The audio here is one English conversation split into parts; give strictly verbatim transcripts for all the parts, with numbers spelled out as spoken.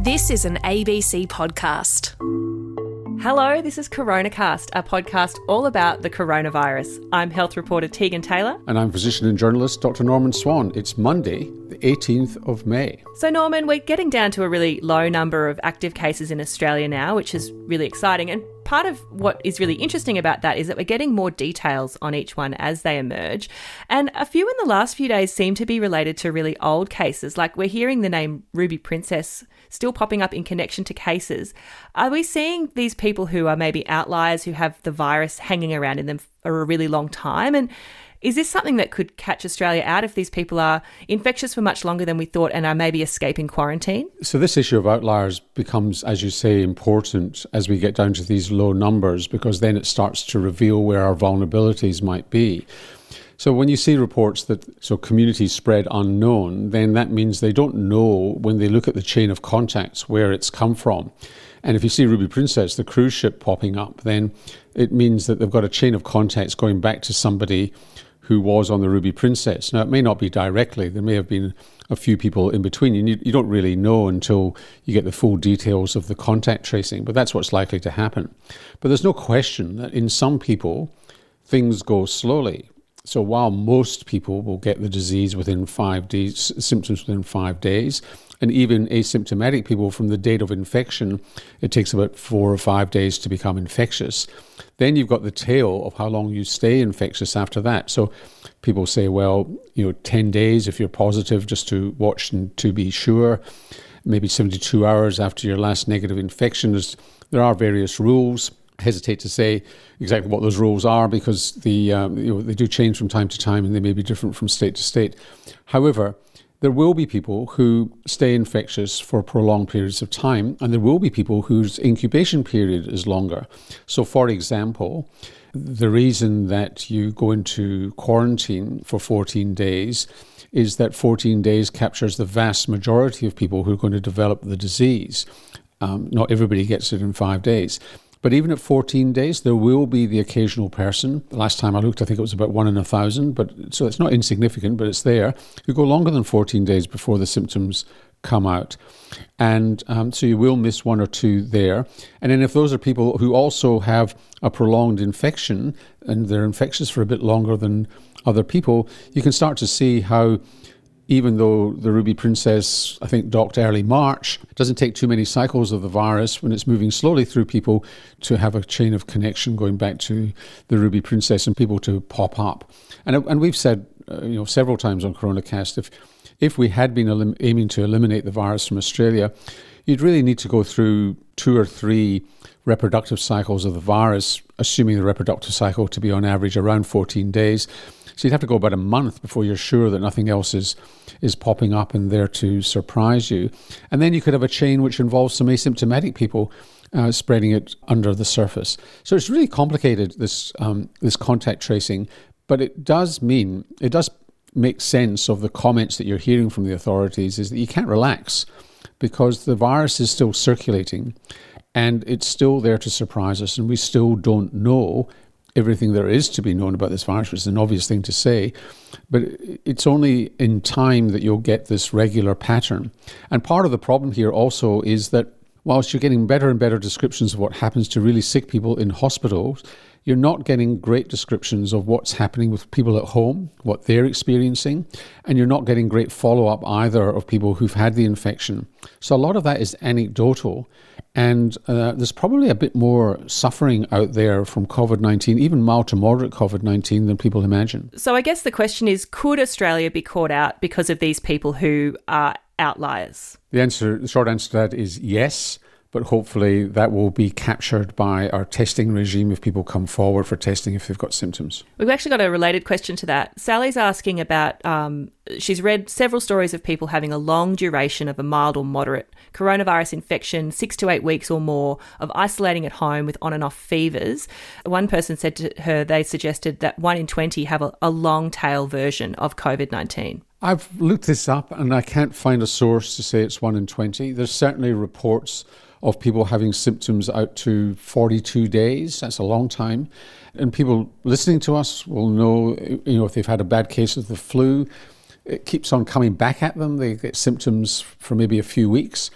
This is an A B C podcast. Hello, this is CoronaCast, a podcast all about the coronavirus. I'm health reporter Tegan Taylor. And I'm physician and journalist Doctor Norman Swan. It's Monday, the eighteenth of May. So Norman, we're getting down to a really low number of active cases in Australia now, which is really exciting. And part of what is really interesting about that is that we're getting more details on each one as they emerge. And a few in the last few days seem to be related to really old cases. Like we're hearing the name Ruby Princess still popping up in connection to cases. Are we seeing these people who are maybe outliers who have the virus hanging around in them for a really long time? And is this something that could catch Australia out if these people are infectious for much longer than we thought and are maybe escaping quarantine? So this issue of outliers becomes, as you say, important as we get down to these low numbers, because then it starts to reveal where our vulnerabilities might be. So when you see reports that so communities spread unknown, then that means they don't know when they look at the chain of contacts where it's come from. And if you see Ruby Princess, the cruise ship popping up, then it means that they've got a chain of contacts going back to somebody who was on the Ruby Princess. Now, it may not be directly. There may have been a few people in between. You, you don't really know until you get the full details of the contact tracing, but that's what's likely to happen. But there's no question that in some people, things go slowly. So while most people will get the disease within five days, symptoms within five days, and even asymptomatic people from the date of infection, it takes about four or five days to become infectious. Then you've got the tail of how long you stay infectious after that. So people say, well, you know, ten days if you're positive, just to watch and to be sure. Maybe seventy-two hours after your last negative infection. There's, there are various rules. I hesitate to say exactly what those rules are because the um, you know, they do change from time to time and they may be different from state to state. However, there will be people who stay infectious for prolonged periods of time, and there will be people whose incubation period is longer. So, for example, the reason that you go into quarantine for fourteen days is that fourteen days captures the vast majority of people who are going to develop the disease. Um, not everybody gets it in five days. But even at fourteen days, there will be the occasional person. The last time I looked, I think it was about one in a thousand. But so it's not insignificant, but it's there. Who go longer than fourteen days before the symptoms come out. And um, so you will miss one or two there. And then if those are people who also have a prolonged infection and they're infectious for a bit longer than other people, you can start to see how, even though the Ruby Princess, I think, docked early March, it doesn't take too many cycles of the virus when it's moving slowly through people to have a chain of connection going back to the Ruby Princess and people to pop up. And and we've said, uh, you know, several times on CoronaCast, if if we had been elim- aiming to eliminate the virus from Australia, you'd really need to go through two or three reproductive cycles of the virus, assuming the reproductive cycle to be on average around fourteen days. So you'd have to go about a month before you're sure that nothing else is is popping up and there to surprise you. And then you could have a chain which involves some asymptomatic people uh, spreading it under the surface. So it's really complicated, this um, this contact tracing, but it does mean, it does make sense of the comments that you're hearing from the authorities is that you can't relax because the virus is still circulating and it's still there to surprise us, and we still don't know everything there is to be known about this virus, which is an obvious thing to say, but it's only in time that you'll get this regular pattern. And part of the problem here also is that whilst you're getting better and better descriptions of what happens to really sick people in hospitals, you're not getting great descriptions of what's happening with people at home, what they're experiencing, and you're not getting great follow-up either of people who've had the infection. So a lot of that is anecdotal, and uh, there's probably a bit more suffering out there from covid nineteen, even mild to moderate covid nineteen, than people imagine. So I guess the question is, could Australia be caught out because of these people who are outliers? The answer, the short answer to that is yes. But hopefully that will be captured by our testing regime if people come forward for testing if they've got symptoms. We've actually got a related question to that. Sally's asking about, um, she's read several stories of people having a long duration of a mild or moderate coronavirus infection, six to eight weeks or more, of isolating at home with on and off fevers. One person said to her they suggested that one in twenty have a, a long tail version of covid nineteen. I've looked this up and I can't find a source to say it's one in twenty. There's certainly reports of people having symptoms out to forty-two days. That's a long time. And people listening to us will know, you know, if they've had a bad case of the flu, it keeps on coming back at them. They get symptoms for maybe a few weeks.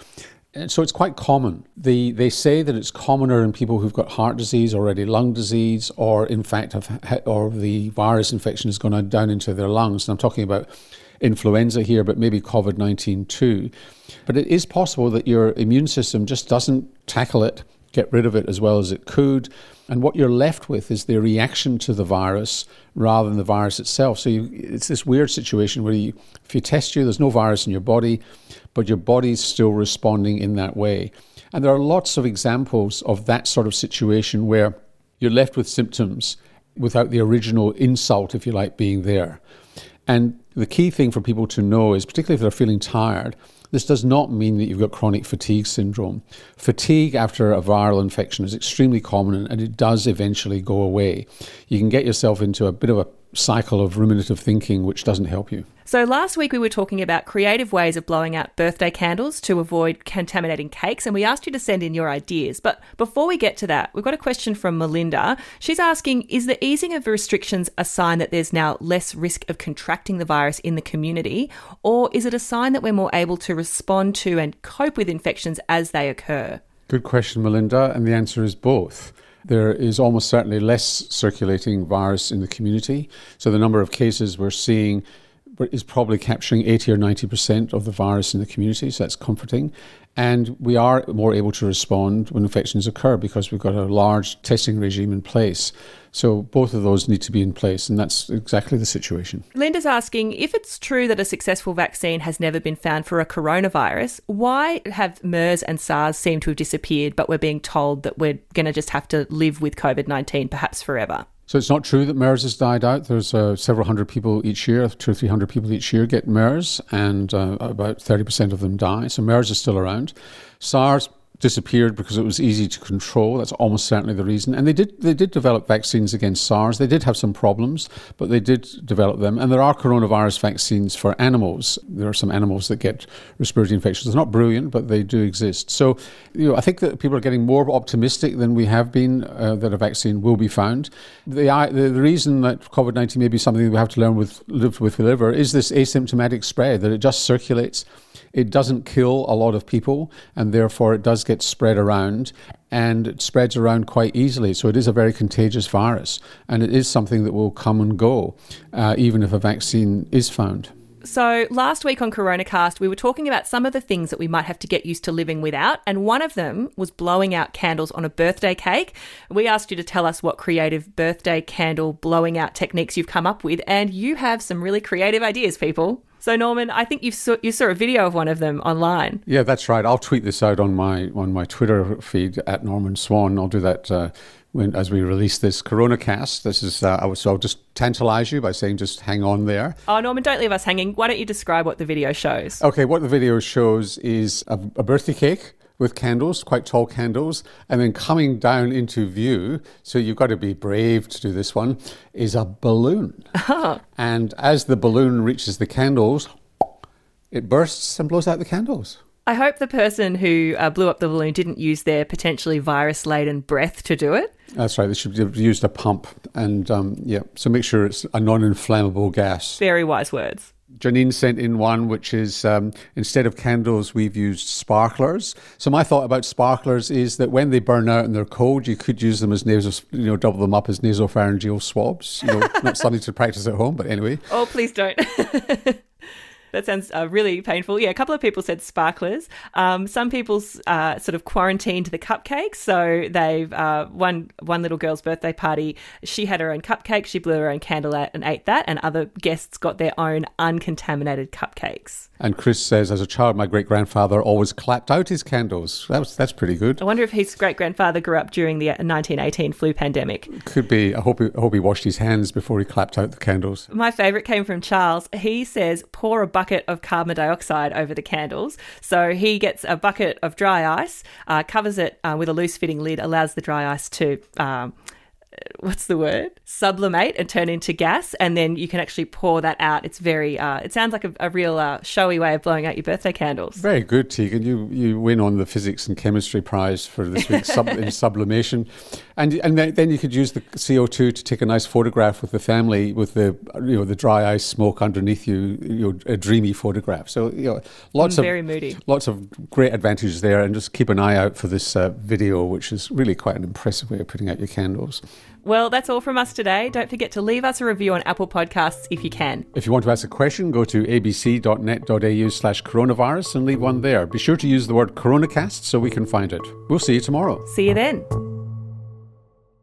And so it's quite common. The, they say that it's commoner in people who've got heart disease, already lung disease, or in fact, have, or the virus infection has gone down into their lungs. And I'm talking about influenza here, but maybe COVID nineteen too. But it is possible that your immune system just doesn't tackle it, get rid of it as well as it could. And what you're left with is the reaction to the virus rather than the virus itself. So you, it's this weird situation where you, if you test you, there's no virus in your body, but your body's still responding in that way. And there are lots of examples of that sort of situation where you're left with symptoms without the original insult, if you like, being there. And the key thing for people to know is, particularly if they're feeling tired, this does not mean that you've got chronic fatigue syndrome. Fatigue after a viral infection is extremely common, and it does eventually go away. You can get yourself into a bit of a cycle of ruminative thinking, which doesn't help you. So last week we were talking about creative ways of blowing out birthday candles to avoid contaminating cakes, and we asked you to send in your ideas. But before we get to that, we've got a question from Melinda. She's asking, is the easing of restrictions a sign that there's now less risk of contracting the virus in the community, or is it a sign that we're more able to respond to and cope with infections as they occur? Good question, Melinda, and the answer is both. There is almost certainly less circulating virus in the community. So the number of cases we're seeing is probably capturing eighty or ninety percent of the virus in the community, so that's comforting. And we are more able to respond when infections occur because we've got a large testing regime in place. So both of those need to be in place, and that's exactly the situation. Linda's asking, if it's true that a successful vaccine has never been found for a coronavirus, why have MERS and SARS seem to have disappeared, but we're being told that we're going to just have to live with COVID nineteen perhaps forever? So it's not true that MERS has died out. There's uh, several hundred people each year, two or three hundred people each year get MERS, and uh, about thirty percent of them die. So MERS is still around. SARS disappeared because it was easy to control. That's almost certainly the reason. And they did they did develop vaccines against SARS. They did have some problems, but they did develop them. And there are coronavirus vaccines for animals. There are some animals that get respiratory infections. They're not brilliant, but they do exist. So, you know, I think that people are getting more optimistic than we have been uh, that a vaccine will be found. The, the the reason that COVID nineteen may be something that we have to learn with live with liver is this asymptomatic spread, that it just circulates. It doesn't kill a lot of people, and therefore it does get spread around, and it spreads around quite easily. So it is a very contagious virus, and it is something that will come and go, uh, even if a vaccine is found. So last week on CoronaCast, we were talking about some of the things that we might have to get used to living without, and one of them was blowing out candles on a birthday cake. We asked you to tell us what creative birthday candle blowing out techniques you've come up with, and you have some really creative ideas, people. So Norman, I think you saw, you saw a video of one of them online. Yeah, that's right. I'll tweet this out on my on my Twitter feed at Norman Swan. I'll do that uh, when as we release this CoronaCast. This is uh, I was, so I'll just tantalise you by saying just hang on there. Oh, Norman, don't leave us hanging. Why don't you describe what the video shows? Okay, what the video shows is a, a birthday cake with candles, quite tall candles, and then coming down into view, so you've got to be brave to do this one, is a balloon. Oh. And as the balloon reaches the candles, it bursts and blows out the candles. I hope the person who uh, blew up the balloon didn't use their potentially virus-laden breath to do it. That's right. They should have used a pump. And um, yeah, so make sure it's a non-inflammable gas. Very wise words. Janine sent in one which is, um, instead of candles, we've used sparklers. So my thought about sparklers is that when they burn out and they're cold, you could use them as nasal, you know, double them up as nasopharyngeal swabs. You know, not something to practice at home, but anyway. Oh, please don't. That sounds uh, really painful. Yeah, a couple of people said sparklers. Um, some people's uh, sort of quarantined the cupcakes. So they've, uh, one one little girl's birthday party, she had her own cupcake, she blew her own candle out and ate that, and other guests got their own uncontaminated cupcakes. And Chris says, as a child, my great-grandfather always clapped out his candles. That was, that's pretty good. I wonder if his great-grandfather grew up during the nineteen eighteen flu pandemic. Could be. I hope he, I hope he washed his hands before he clapped out the candles. My favourite came from Charles. He says, pour a bucket of carbon dioxide over the candles. So he gets a bucket of dry ice, uh, covers it uh, with a loose-fitting lid, allows the dry ice to... Um, what's the word? Sublimate and turn into gas, and then you can actually pour that out. It's very, uh, it sounds like a, a real uh, showy way of blowing out your birthday candles. Very good, Tegan. You you win on the physics and chemistry prize for this week's sub, in sublimation, and and then, then you could use the C O two to take a nice photograph with the family, with the you know the dry ice smoke underneath you, you know, a dreamy photograph. So you know, lots mm, of very moody, lots of great advantages there, and just keep an eye out for this uh, video, which is really quite an impressive way of putting out your candles. Well, that's all from us today. Don't forget to leave us a review on Apple Podcasts if you can. If you want to ask a question, go to abc.net.au slash coronavirus and leave one there. Be sure to use the word CoronaCast so we can find it. We'll see you tomorrow. See you then.